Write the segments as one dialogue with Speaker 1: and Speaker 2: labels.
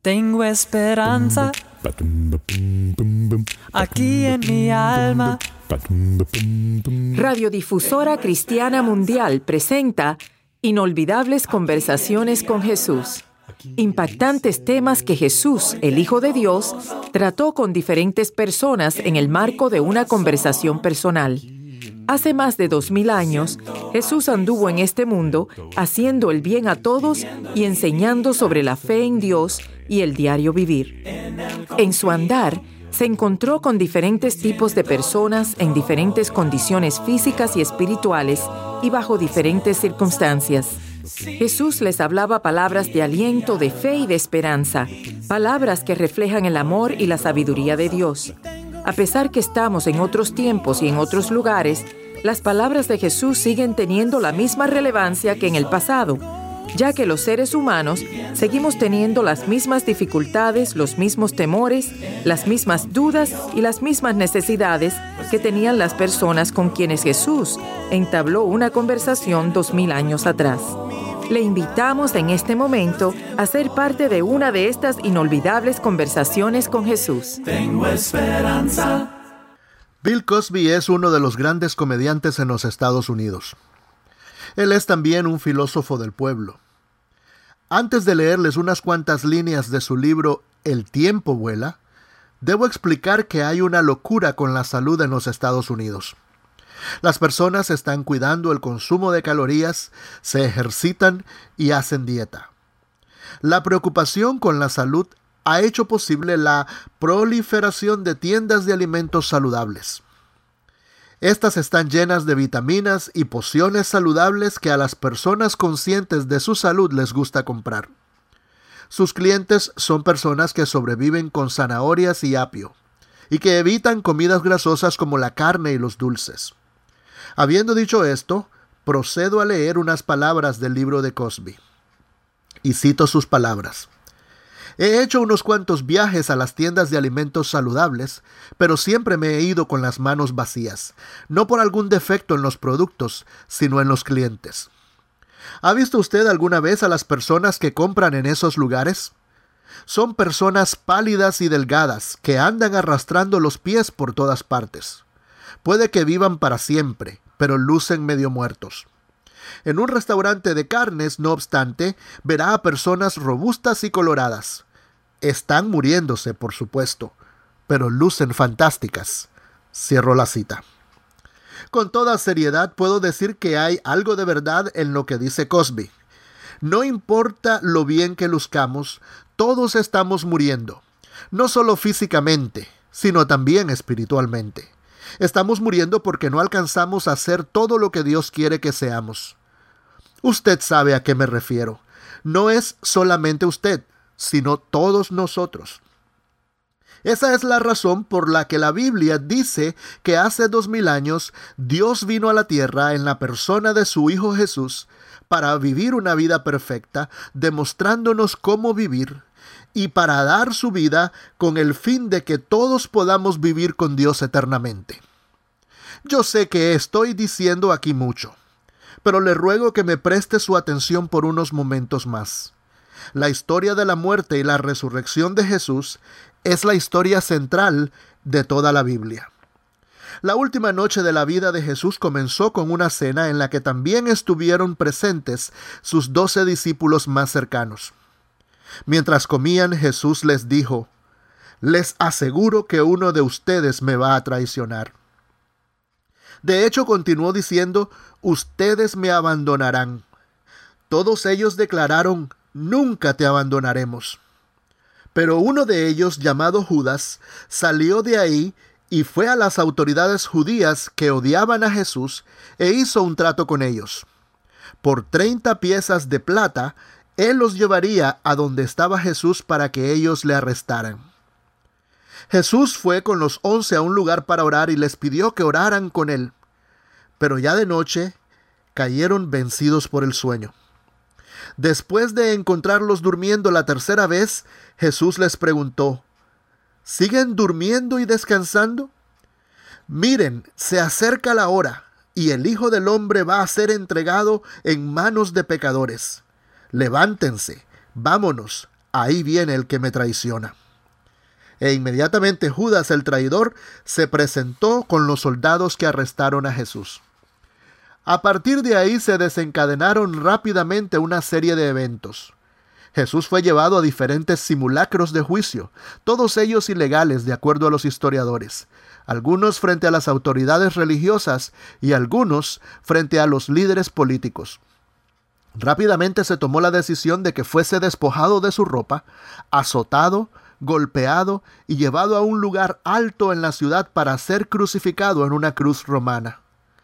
Speaker 1: Tengo esperanza aquí en mi alma.
Speaker 2: Radiodifusora Cristiana Mundial presenta Inolvidables Conversaciones con Jesús. Impactantes temas que Jesús, el Hijo de Dios, trató con diferentes personas en el marco de una conversación personal. Hace más de 2000 años, Jesús anduvo en este mundo haciendo el bien a todos y enseñando sobre la fe en Dios y el diario vivir. En su andar, se encontró con diferentes tipos de personas en diferentes condiciones físicas y espirituales y bajo diferentes circunstancias. Jesús les hablaba palabras de aliento, de fe y de esperanza, palabras que reflejan el amor y la sabiduría de Dios. A pesar que estamos en otros tiempos y en otros lugares, las palabras de Jesús siguen teniendo la misma relevancia que en el pasado, ya que los seres humanos seguimos teniendo las mismas dificultades, los mismos temores, las mismas dudas y las mismas necesidades que tenían las personas con quienes Jesús entabló una conversación 2000 años atrás. Le invitamos en este momento a ser parte de una de estas inolvidables conversaciones con Jesús.
Speaker 1: Tengo esperanza.
Speaker 3: Bill Cosby es uno de los grandes comediantes en los Estados Unidos. Él es también un filósofo del pueblo. Antes de leerles unas cuantas líneas de su libro El tiempo vuela, debo explicar que hay una locura con la salud en los Estados Unidos. Las personas están cuidando el consumo de calorías, se ejercitan y hacen dieta. La preocupación con la salud ha hecho posible la proliferación de tiendas de alimentos saludables. Estas están llenas de vitaminas y pociones saludables que a las personas conscientes de su salud les gusta comprar. Sus clientes son personas que sobreviven con zanahorias y apio, y que evitan comidas grasosas como la carne y los dulces. Habiendo dicho esto, procedo a leer unas palabras del libro de Cosby. Y cito sus palabras. He hecho unos cuantos viajes a las tiendas de alimentos saludables, pero siempre me he ido con las manos vacías, no por algún defecto en los productos, sino en los clientes. ¿Ha visto usted alguna vez a las personas que compran en esos lugares? Son personas pálidas y delgadas que andan arrastrando los pies por todas partes. Puede que vivan para siempre, pero lucen medio muertos. En un restaurante de carnes, no obstante, verá a personas robustas y coloradas. Están muriéndose, por supuesto, pero lucen fantásticas. Cierro la cita. Con toda seriedad puedo decir que hay algo de verdad en lo que dice Cosby. No importa lo bien que luzcamos, todos estamos muriendo. No solo físicamente, sino también espiritualmente. Estamos muriendo porque no alcanzamos a ser todo lo que Dios quiere que seamos. Usted sabe a qué me refiero. No es solamente usted, sino todos nosotros. Esa es la razón por la que la Biblia dice que hace 2000 años Dios vino a la tierra en la persona de su Hijo Jesús para vivir una vida perfecta, demostrándonos cómo vivir, y para dar su vida con el fin de que todos podamos vivir con Dios eternamente. Yo sé que estoy diciendo aquí mucho, pero le ruego que me preste su atención por unos momentos más. La historia de la muerte y la resurrección de Jesús es la historia central de toda la Biblia. La última noche de la vida de Jesús comenzó con una cena en la que también estuvieron presentes sus 12 discípulos más cercanos. Mientras comían, Jesús les dijo: «Les aseguro que uno de ustedes me va a traicionar». De hecho, continuó diciendo: «Ustedes me abandonarán». Todos ellos declararon: «Nunca te abandonaremos». Pero uno de ellos, llamado Judas, salió de ahí y fue a las autoridades judías que odiaban a Jesús e hizo un trato con ellos. Por 30 piezas de plata, él los llevaría a donde estaba Jesús para que ellos le arrestaran. Jesús fue con los 11 a un lugar para orar y les pidió que oraran con él. Pero ya de noche cayeron vencidos por el sueño. Después de encontrarlos durmiendo la tercera vez, Jesús les preguntó: ¿siguen durmiendo y descansando? Miren, se acerca la hora, y el Hijo del Hombre va a ser entregado en manos de pecadores. Levántense, vámonos, ahí viene el que me traiciona. E inmediatamente Judas el traidor se presentó con los soldados que arrestaron a Jesús. A partir de ahí se desencadenaron rápidamente una serie de eventos. Jesús fue llevado a diferentes simulacros de juicio, todos ellos ilegales de acuerdo a los historiadores, algunos frente a las autoridades religiosas y algunos frente a los líderes políticos. Rápidamente se tomó la decisión de que fuese despojado de su ropa, azotado, golpeado y llevado a un lugar alto en la ciudad para ser crucificado en una cruz romana.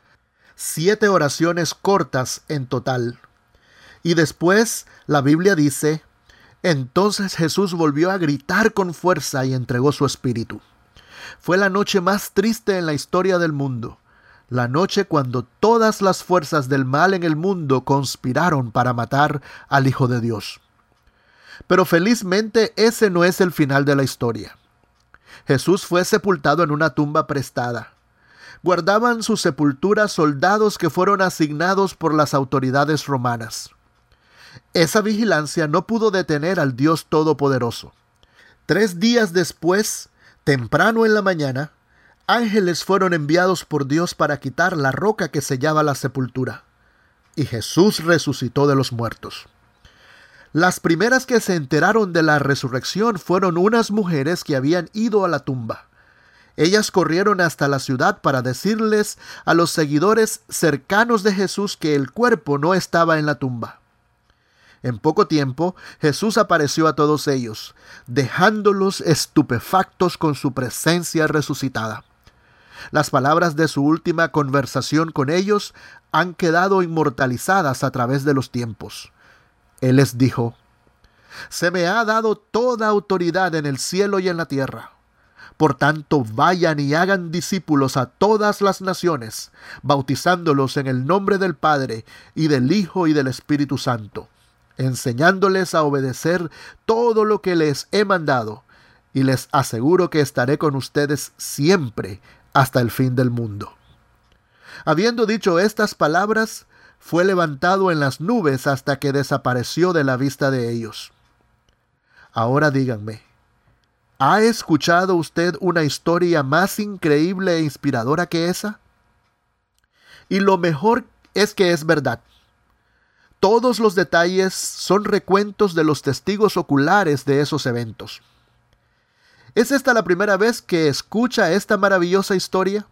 Speaker 3: 7 oraciones cortas en total. Y después la Biblia dice: entonces Jesús volvió a gritar con fuerza y entregó su espíritu. Fue la noche más triste en la historia del mundo, la noche cuando todas las fuerzas del mal en el mundo conspiraron para matar al Hijo de Dios. Pero felizmente ese no es el final de la historia. Jesús fue sepultado en una tumba prestada. Guardaban su sepultura soldados que fueron asignados por las autoridades romanas. Esa vigilancia no pudo detener al Dios Todopoderoso. 3 días después, temprano en la mañana, ángeles fueron enviados por Dios para quitar la roca que sellaba la sepultura. Y Jesús resucitó de los muertos. Las primeras que se enteraron de la resurrección fueron unas mujeres que habían ido a la tumba. Ellas corrieron hasta la ciudad para decirles a los seguidores cercanos de Jesús que el cuerpo no estaba en la tumba. En poco tiempo, Jesús apareció a todos ellos, dejándolos estupefactos con su presencia resucitada. Las palabras de su última conversación con ellos han quedado inmortalizadas a través de los tiempos. Él les dijo: «Se me ha dado toda autoridad en el cielo y en la tierra. Por tanto, vayan y hagan discípulos a todas las naciones, bautizándolos en el nombre del Padre, y del Hijo, y del Espíritu Santo, enseñándoles a obedecer todo lo que les he mandado, y les aseguro que estaré con ustedes siempre hasta el fin del mundo». Habiendo dicho estas palabras, fue levantado en las nubes hasta que desapareció de la vista de ellos. Ahora díganme, ¿ha escuchado usted una historia más increíble e inspiradora que esa? Y lo mejor es que es verdad. Todos los detalles son recuentos de los testigos oculares de esos eventos. ¿Es esta la primera vez que escucha esta maravillosa historia?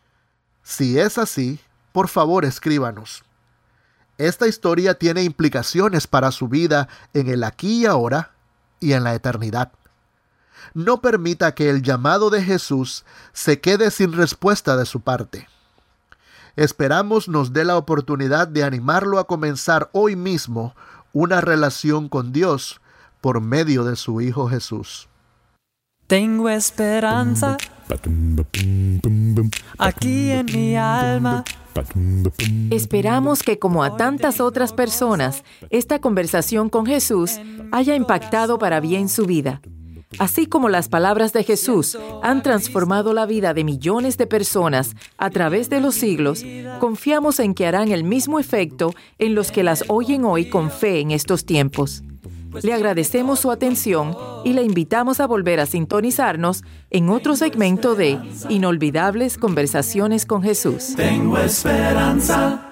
Speaker 3: Si es así, por favor escríbanos. Esta historia tiene implicaciones para su vida en el aquí y ahora y en la eternidad. No permita que el llamado de Jesús se quede sin respuesta de su parte. Esperamos nos dé la oportunidad de animarlo a comenzar hoy mismo una relación con Dios por medio de su Hijo Jesús.
Speaker 1: Tengo esperanza aquí en mi alma.
Speaker 2: Esperamos que, como a tantas otras personas, esta conversación con Jesús haya impactado para bien su vida. Así como las palabras de Jesús han transformado la vida de millones de personas a través de los siglos, confiamos en que harán el mismo efecto en los que las oyen hoy con fe en estos tiempos. Le agradecemos su atención y le invitamos a volver a sintonizarnos en otro segmento de Inolvidables Conversaciones con Jesús.
Speaker 1: Tengo esperanza.